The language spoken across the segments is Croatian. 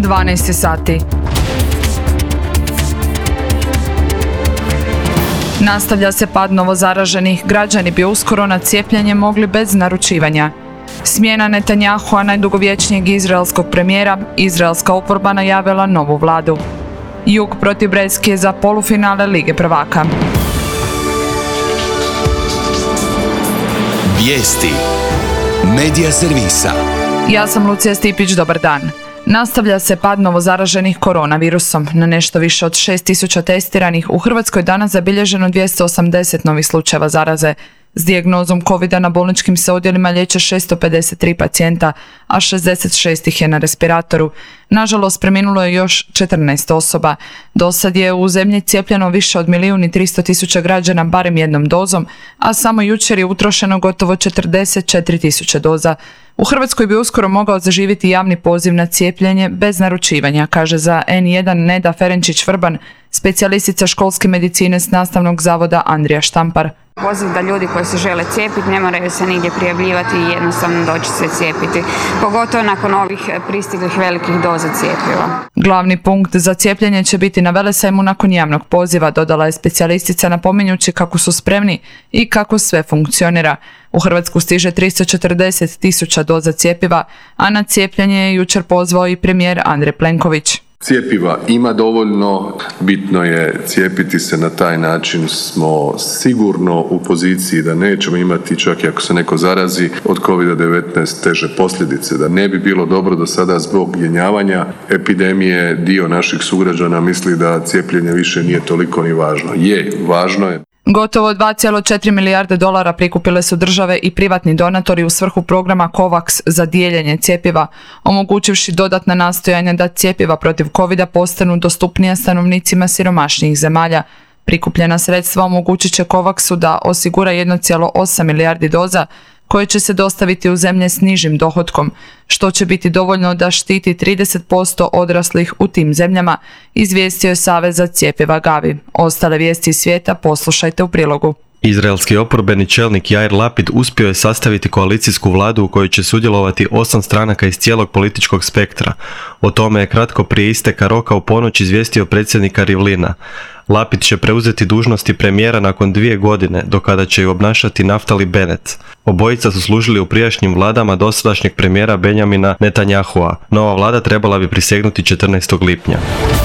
12 sati. Nastavlja se pad novozaraženih, građani bi uskoro na cijepljenje mogli bez naručivanja. Smjena Netanjahua, najdugovječnijeg izraelskog premijera, izraelska oporba najavila novu vladu. Jug protiv Breskije za polufinale Lige prvaka. Vijesti. Medija servisa. Ja sam Lucija Stipić, dobar dan. Nastavlja se pad novozaraženih koronavirusom. Na nešto više od 6.000 testiranih u Hrvatskoj danas zabilježeno 280 novih slučajeva zaraze. S dijagnozom COVID-a na bolničkim se odjelima liječe 653 pacijenta, a 66 ih je na respiratoru. Nažalost, preminulo je još 14 osoba. Do sad je u zemlji cijepljeno više od 1.300.000 građana barem jednom dozom, a samo jučer je utrošeno gotovo 44.000 doza. U Hrvatskoj bi uskoro mogao zaživjeti javni poziv na cijepljenje bez naručivanja, kaže za N1 Neda Ferenčić-Vrban, specijalistica školske medicine s Nastavnog zavoda Andrija Štampar. Poziv da ljudi koji se žele cijepiti ne moraju se nigdje prijavljivati i jednostavno doći se cijepiti, pogotovo nakon ovih pristiglih velikih doza cjepiva. Glavni punkt za cijepljenje će biti na Velesajmu nakon javnog poziva, dodala je specijalistica napominjući kako su spremni i kako sve funkcionira. U Hrvatsku stiže 340.000 doza cjepiva, a na cijepljenje je jučer pozvao i premijer Andrej Plenković. Cjepiva ima dovoljno, bitno je cijepiti se, na taj način smo sigurno u poziciji da nećemo imati, čak i ako se neko zarazi od COVID-19, teže posljedice. Da ne bi bilo dobro do sada zbog jenjavanja epidemije dio naših sugrađana misli da cijepljenje više nije toliko ni važno. Važno je. Gotovo 2,4 milijarde dolara prikupile su države i privatni donatori u svrhu programa COVAX za dijeljenje cjepiva, omogućivši dodatna nastojanja da cjepiva protiv COVID-a postanu dostupnija stanovnicima siromašnijih zemalja. Prikupljena sredstva omogućit će COVAX-u da osigura 1,8 milijardi doza koje će se dostaviti u zemlje s nižim dohotkom, što će biti dovoljno da štiti 30% odraslih u tim zemljama, izvijestio je Savez za cjepiva Gavi. Ostale vijesti iz svijeta poslušajte u prilogu. Izraelski oporbeni čelnik Jair Lapid uspio je sastaviti koalicijsku vladu u kojoj će sudjelovati 8 stranaka iz cijelog političkog spektra. O tome je kratko prije isteka roka u ponoć izvijestio predsjednika Rivlina. Lapid će preuzeti dužnosti premijera nakon 2 godine, do kada će ju obnašati Naftali Bennett. Obojica su služili u prijašnjim vladama dosadašnjeg premijera Benjamina Netanjahua. Nova vlada trebala bi prisegnuti 14. lipnja.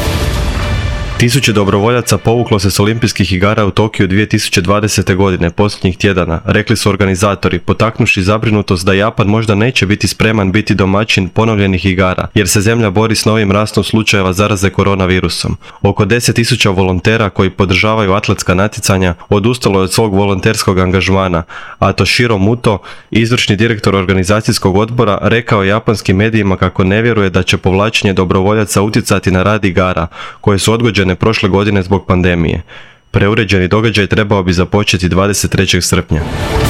Tisuće dobrovoljaca povuklo se s olimpijskih igara u Tokiju 2020. godine posljednjih tjedana, rekli su organizatori, potaknuši zabrinutost da Japan možda neće biti spreman biti domaćin ponovljenih igara, jer se zemlja bori s novim rastom slučajeva zaraze koronavirusom. Oko 10.000 volontera koji podržavaju atletska natjecanja odustalo je od svog volonterskog angažmana, a Toshiro Muto, izvršni direktor organizacijskog odbora, rekao je japanskim medijima kako ne vjeruje da će povlačenje dobrovoljaca utjecati na rad igara, koje su odgođene prošle godine zbog pandemije. Preuređeni događaj trebao bi započeti 23. srpnja.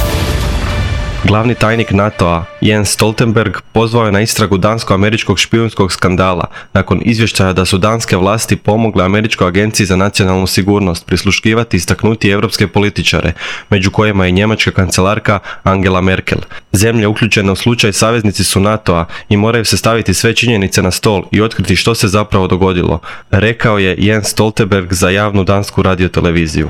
Glavni tajnik NATO-a Jens Stoltenberg pozvao je na istragu dansko-američkog špijunskog skandala nakon izvještaja da su danske vlasti pomogle Američkoj agenciji za nacionalnu sigurnost prisluškivati istaknuti europske političare, među kojima je njemačka kancelarka Angela Merkel. Zemlje uključene u slučaj saveznici su NATO-a i moraju se staviti sve činjenice na stol i otkriti što se zapravo dogodilo, rekao je Jens Stoltenberg za javnu dansku radioteleviziju.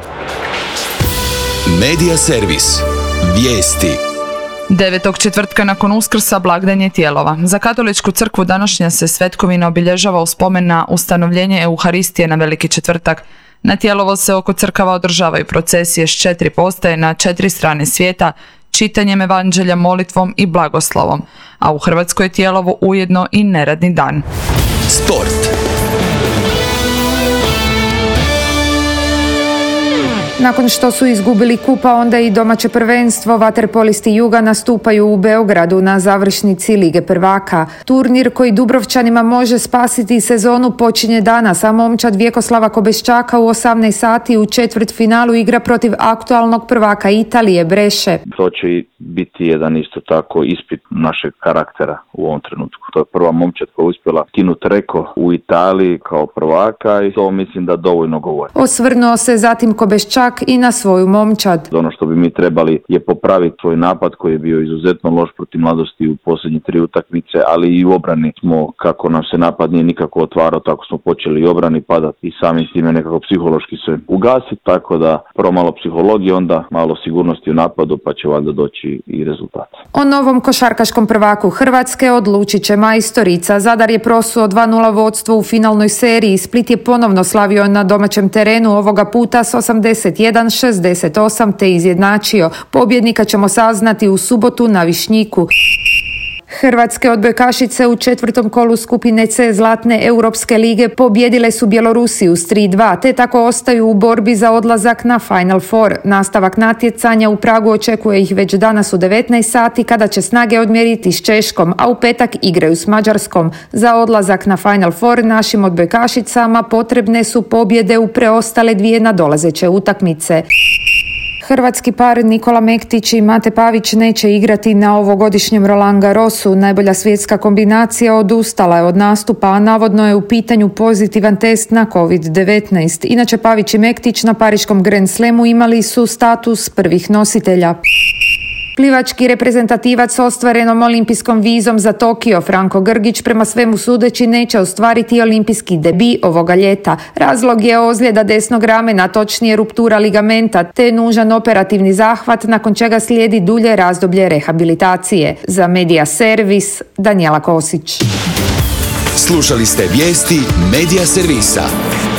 Medija servis. Vijesti. 9. četvrtka nakon Uskrsa blagdan je Tijelova. Za katoličku crkvu današnja se svetkovina obilježava u spomen na ustanovljenje Euharistije na Veliki četvrtak. Na Tijelovo se oko crkava održavaju procesije s 4 postaje na 4 strane svijeta, čitanjem evanđelja, molitvom i blagoslovom. A u Hrvatskoj je Tijelovo ujedno i neradni dan. Sport. Nakon što su izgubili kupa, onda i domaće prvenstvo, vaterpolisti Juga nastupaju u Beogradu na završnici Lige prvaka. Turnir koji Dubrovčanima može spasiti sezonu počinje danas, a momčad Vjekoslava Kobeščaka u 18 sati u četvrtfinalu igra protiv aktualnog prvaka Italije, Breše. To će biti jedan isto tako ispit našeg karaktera u ovom trenutku. To je prva momčad koja je uspjela skinuti Reko u Italiji kao prvaka i to mislim da dovoljno govori. Osvrnuo se zatim Kobeščak čak i na svoju momčad. Ono što bi mi trebali je popraviti svoj napad koji je bio izuzetno loš protiv Mladosti u posljednje 3 utakmice, ali i u obrani smo, kako nam se napad nije nikako otvarao, tako smo počeli i obrani padati i samim time nekako psihološki se ugasiti, tako da prvo malo psihologije, onda malo sigurnosti u napadu, pa će valjda doći i rezultat. O novom košarkaškom prvaku Hrvatske odlučit će majstorica. Zadar je prosuo 2-0 vodstvo u finalnoj seriji. Split je ponovno slavio na domaćem terenu, ovoga puta s 81-68 te izjednačio. Pobjednika ćemo saznati u subotu na Višnjiku. Hrvatske odbojkašice u 4. kolu skupine C Zlatne Europske lige pobjedile su Bjelorusiju s 3-2, te tako ostaju u borbi za odlazak na Final Four. Nastavak natjecanja u Pragu očekuje ih već danas u 19 sati kada će snage odmjeriti s Češkom, a u petak igraju s Mađarskom. Za odlazak na Final Four našim odbojkašicama potrebne su pobjede u preostale 2 nadolazeće utakmice. Hrvatski par Nikola Mektić i Mate Pavić neće igrati na ovogodišnjem Roland Garrosu. Najbolja svjetska kombinacija odustala je od nastupa, a navodno je u pitanju pozitivan test na COVID-19. Inače, Pavić i Mektić na pariškom Grand Slamu imali su status prvih nositelja. Plivački reprezentativac s ostvarenom olimpijskom vizom za Tokio, Franko Grgić, prema svemu sudeći neće ostvariti olimpijski debi ovoga ljeta. Razlog je ozljeda desnog ramena, točnije ruptura ligamenta, te nužan operativni zahvat nakon čega slijedi dulje razdoblje rehabilitacije. Za Medija Servis, Danijela Kosić. Slušali ste vijesti Medija Servisa.